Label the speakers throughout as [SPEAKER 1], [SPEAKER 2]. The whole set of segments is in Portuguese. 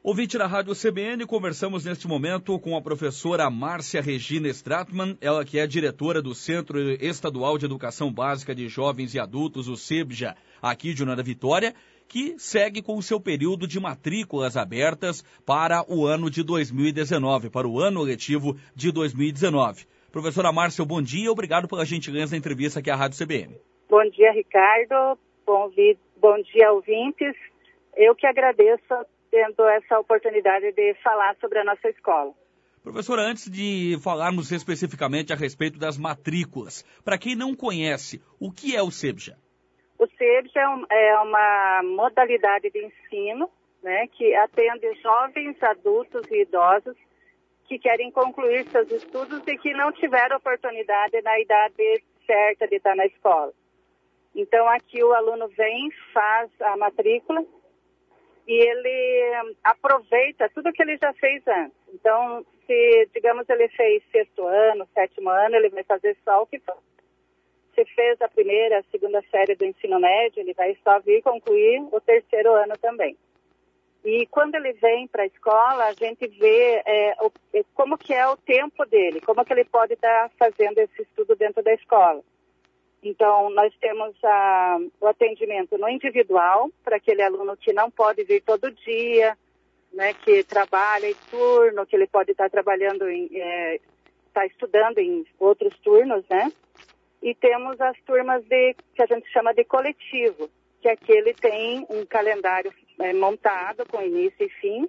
[SPEAKER 1] Ouvinte da Rádio CBN, conversamos neste momento com a professora Márcia Regina Stratman, ela que é diretora do Centro Estadual de Educação Básica de Jovens e Adultos, o CEBJA, aqui de União da Vitória, que segue com o seu período de matrículas abertas para o ano de 2019, para o ano letivo de 2019. Professora Márcia, bom dia e obrigado pela gentileza da entrevista aqui à Rádio CBN.
[SPEAKER 2] Bom dia, Ricardo. Bom dia, ouvintes. Eu que agradeço tendo essa oportunidade de falar sobre a nossa escola.
[SPEAKER 1] Professora, antes de falarmos especificamente a respeito das matrículas, para quem não conhece, o que é o CEBJA?
[SPEAKER 2] O CEBJA é uma modalidade de ensino, né, que atende jovens, adultos e idosos que querem concluir seus estudos e que não tiveram oportunidade na idade certa de estar na escola. Então, aqui o aluno vem, faz a matrícula, e ele aproveita tudo que ele já fez antes. Então, se, digamos, ele fez 6º ano, 7º ano, ele vai fazer só o que faz. Se fez a primeira, a segunda série do ensino médio, ele vai só vir concluir o 3º ano também. E quando ele vem para a escola, a gente vê como que é o tempo dele, como que ele pode estar fazendo esse estudo dentro da escola. Então, nós temos o atendimento no individual, para aquele aluno que não pode vir todo dia, né, que trabalha em turno, que ele pode estar trabalhando, está estudando em outros turnos, né? E temos as turmas que a gente chama de coletivo, que aqui ele tem um calendário montado com início e fim,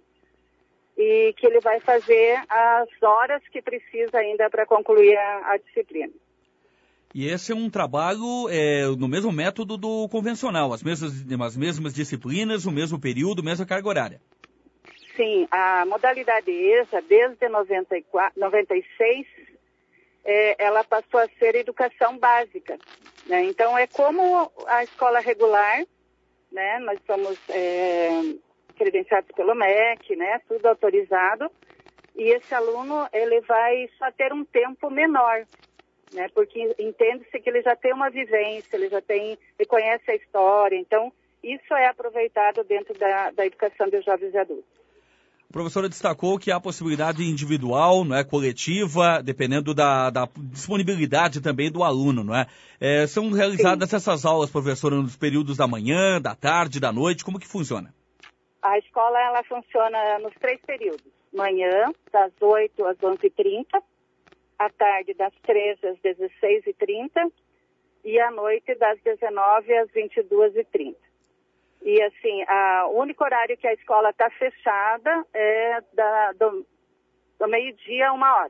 [SPEAKER 2] e que ele vai fazer as horas que precisa ainda para concluir a disciplina.
[SPEAKER 1] E esse é um trabalho no mesmo método do convencional, as mesmas disciplinas, o mesmo período, a mesma carga horária.
[SPEAKER 2] Sim, a modalidade EJA, desde 96, ela passou a ser educação básica, né? Então, é como a escola regular, né? Nós somos credenciados pelo MEC, né? Tudo autorizado, e esse aluno, ele vai só ter um tempo menor, né, porque entende-se que ele já tem uma vivência, ele conhece a história, então isso é aproveitado dentro da educação de jovens e adultos.
[SPEAKER 1] A professora destacou que há possibilidade individual, não é, coletiva, dependendo da disponibilidade também do aluno, não é? São realizadas Sim. Essas aulas, professora, nos períodos da manhã, da tarde, da noite, como que funciona? A
[SPEAKER 2] escola, ela funciona nos 3 períodos, manhã, das 8 às 11h30, à tarde das 13 às 16h30 e à noite das 19 às 22h30. E assim, o único horário que a escola está fechada é do meio-dia a 1h.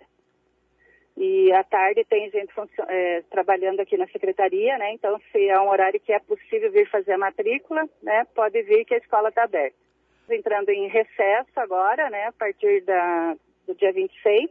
[SPEAKER 2] E à tarde tem gente trabalhando aqui na secretaria, né? Então, se é um horário que é possível vir fazer a matrícula, né? Pode vir que a escola está aberta. Entrando em recesso agora, né? A partir do dia 26.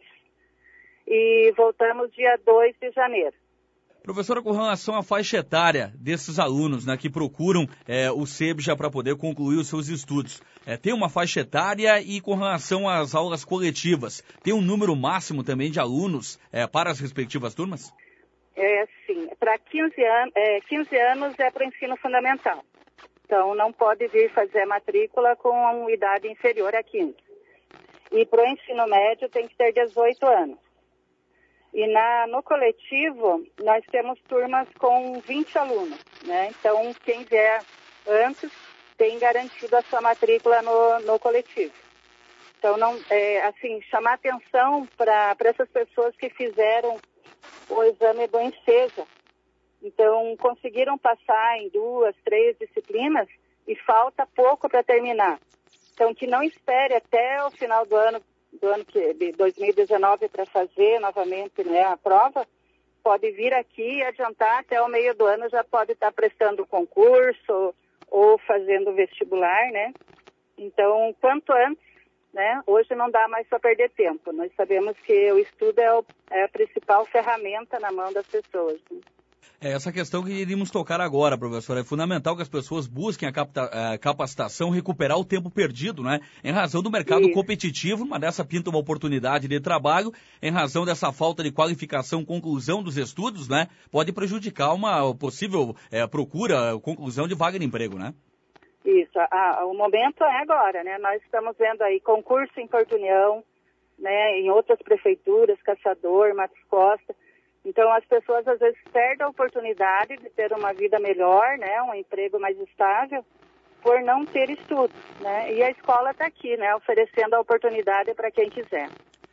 [SPEAKER 2] E voltamos dia 2 de janeiro.
[SPEAKER 1] Professora, com relação à faixa etária desses alunos, né, que procuram o CEBJA para poder concluir os seus estudos, tem uma faixa etária e com relação às aulas coletivas, tem um número máximo também de alunos para as respectivas turmas?
[SPEAKER 2] Sim. Para 15 anos é para o ensino fundamental. Então, não pode vir fazer a matrícula com uma idade inferior a 15. E para o ensino médio tem que ter 18 anos. E no coletivo, nós temos turmas com 20 alunos, né? Então, quem vier antes tem garantido a sua matrícula no coletivo. Então, chamar atenção para essas pessoas que fizeram o exame do ENSEJA. Então, conseguiram passar em 2, 3 disciplinas e falta pouco para terminar. Então, que não espere até o final do ano de 2019 para fazer novamente, né, a prova, pode vir aqui e adiantar até o meio do ano, já pode estar prestando concurso ou fazendo vestibular, né? Então, quanto antes, né, hoje não dá mais para perder tempo. Nós sabemos que o estudo é a principal ferramenta na mão das pessoas, né?
[SPEAKER 1] Essa questão que iríamos tocar agora, professora, é fundamental que as pessoas busquem a capacitação, recuperar o tempo perdido, né? Em razão do mercado competitivo, uma dessa pinta uma oportunidade de trabalho, em razão dessa falta de qualificação, conclusão dos estudos, né? Pode prejudicar uma possível procura, conclusão de vaga de emprego, né?
[SPEAKER 2] Isso, o momento é agora, né? Nós estamos vendo aí concurso em Porto União, né? Em outras prefeituras, Caçador, Matos Costa. Então, as pessoas às vezes perdem a oportunidade de ter uma vida melhor, né? Um emprego mais estável, por não ter estudos, né? E a escola está aqui, né? Oferecendo a oportunidade para quem quiser.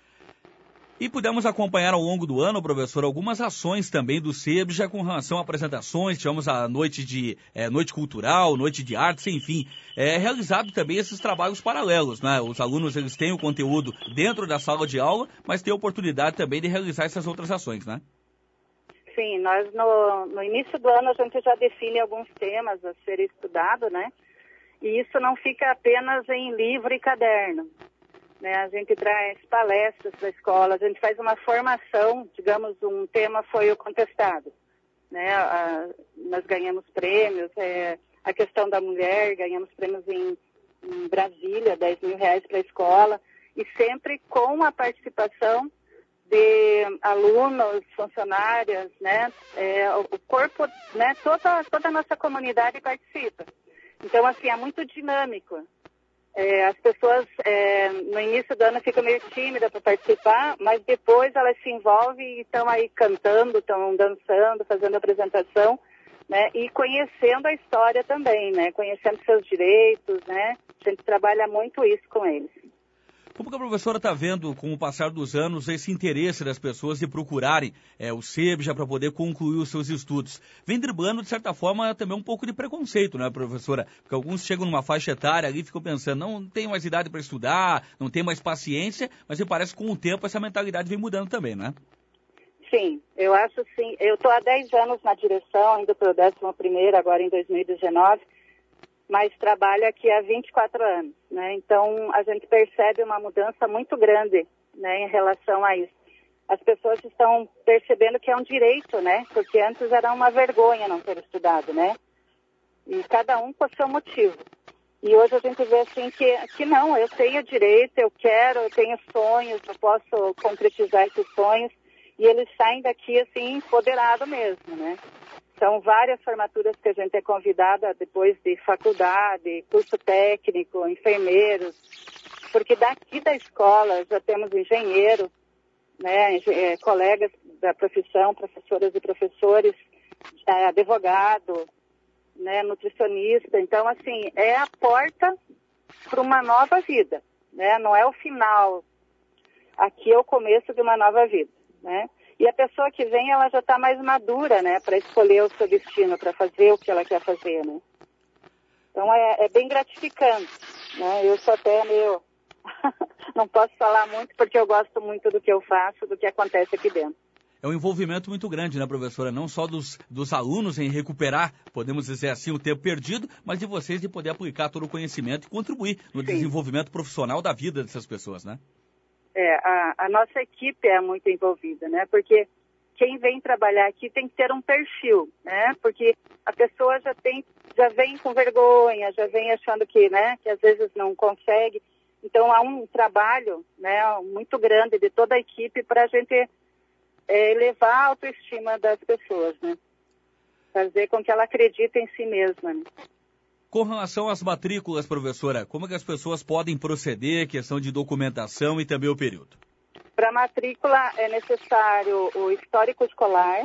[SPEAKER 1] E pudemos acompanhar ao longo do ano, professor, algumas ações também do SEBJA com relação a apresentações. Tivemos a noite noite cultural, noite de artes, enfim. Realizado também esses trabalhos paralelos, né? Os alunos, eles têm o conteúdo dentro da sala de aula, mas têm a oportunidade também de realizar essas outras ações, né?
[SPEAKER 2] Sim, nós no início do ano a gente já define alguns temas a serem estudados, né? E isso não fica apenas em livro e caderno. Né, a gente traz palestras da escola, a gente faz uma formação, digamos, um tema foi o contestado. Né, nós ganhamos prêmios, a questão da mulher, ganhamos prêmios em Brasília, R$10.000 para a escola, e sempre com a participação de alunos, funcionárias, né, o corpo, né, toda a nossa comunidade participa. Então, assim, é muito dinâmico. As pessoas no início do ano ficam meio tímidas para participar, mas depois elas se envolvem e estão aí cantando, estão dançando, fazendo apresentação, né? E conhecendo a história também, né? Conhecendo seus direitos, né? A gente trabalha muito isso com eles.
[SPEAKER 1] Como que a professora está vendo, com o passar dos anos, esse interesse das pessoas de procurarem o SEBJA para poder concluir os seus estudos? Vem driblando, de certa forma, também um pouco de preconceito, né, professora? Porque alguns chegam numa faixa etária ali e ficam pensando, não tem mais idade para estudar, não tem mais paciência, mas me parece que com o tempo essa mentalidade vem mudando também, né?
[SPEAKER 2] Sim, eu acho sim. Eu estou há 10 anos na direção, indo para o 11º, agora em 2019, mas trabalho aqui há 24 anos, né? Então, a gente percebe uma mudança muito grande, né, em relação a isso. As pessoas estão percebendo que é um direito, né? Porque antes era uma vergonha não ter estudado, né? E cada um com o seu motivo. E hoje a gente vê, assim, que não, eu tenho direito, eu quero, eu tenho sonhos, eu posso concretizar esses sonhos. E eles saem daqui, assim, empoderado mesmo, né? São várias formaturas que a gente é convidada depois de faculdade, curso técnico, enfermeiros, porque daqui da escola já temos engenheiro, né, colegas da profissão, professoras e professores, advogado, né, nutricionista. Então, assim, é a porta para uma nova vida, né? Não é o final. Aqui é o começo de uma nova vida, né? E a pessoa que vem, ela já está mais madura, né, para escolher o seu destino, para fazer o que ela quer fazer, né? Então, é bem gratificante, né? Eu sou até meio... não posso falar muito, porque eu gosto muito do que eu faço, do que acontece aqui dentro.
[SPEAKER 1] É um envolvimento muito grande, né, professora? Não só dos alunos em recuperar, podemos dizer assim, o tempo perdido, mas de vocês de poder aplicar todo o conhecimento e contribuir no desenvolvimento profissional da vida dessas pessoas, né?
[SPEAKER 2] A nossa equipe é muito envolvida, né? Porque quem vem trabalhar aqui tem que ter um perfil, né? Porque a pessoa já vem com vergonha, já vem achando que, né, que às vezes não consegue. Então há um trabalho, né, muito grande de toda a equipe para a gente elevar a autoestima das pessoas, né? Fazer com que ela acredite em si mesma, né?
[SPEAKER 1] Com relação às matrículas, professora, como é que as pessoas podem proceder, questão de documentação e também o período?
[SPEAKER 2] Para matrícula é necessário o histórico escolar,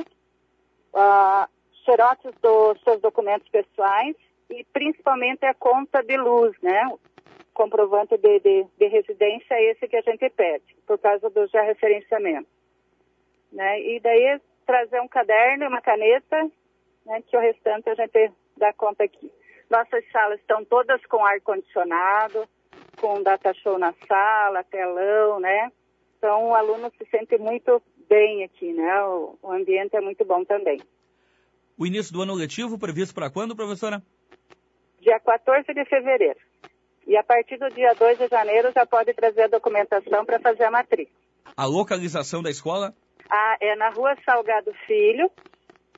[SPEAKER 2] xerox dos seus documentos pessoais e principalmente a conta de luz, né? O comprovante de residência é esse que a gente pede, por causa do já referenciamento. Né? E daí trazer um caderno e uma caneta, né, que o restante a gente dá conta aqui. Nossas salas estão todas com ar-condicionado, com data show na sala, telão, né? Então, o aluno se sente muito bem aqui, né? O ambiente é muito bom também.
[SPEAKER 1] O início do ano letivo previsto para quando, professora?
[SPEAKER 2] Dia 14 de fevereiro. E a partir do dia 2 de janeiro já pode trazer a documentação para fazer a matrícula.
[SPEAKER 1] A localização da escola?
[SPEAKER 2] É na Rua Salgado Filho,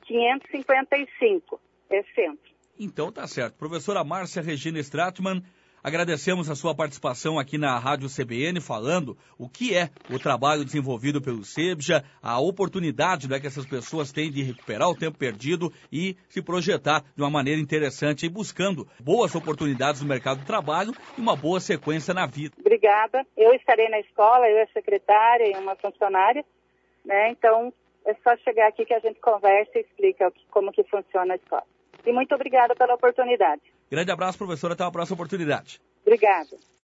[SPEAKER 2] 555, é centro.
[SPEAKER 1] Então tá certo. Professora Márcia Regina Stratman, Agradecemos a sua participação aqui na Rádio CBN, falando o que é o trabalho desenvolvido pelo SEBJA, a oportunidade, né, que essas pessoas têm de recuperar o tempo perdido e se projetar de uma maneira interessante e buscando boas oportunidades no mercado de trabalho e uma boa sequência na vida.
[SPEAKER 2] Obrigada. Eu estarei na escola, eu, a secretária e uma funcionária, né? Então, é só chegar aqui que a gente conversa e explica como que funciona a escola. E muito obrigada pela oportunidade.
[SPEAKER 1] Grande abraço, professora. Até uma próxima oportunidade.
[SPEAKER 2] Obrigada.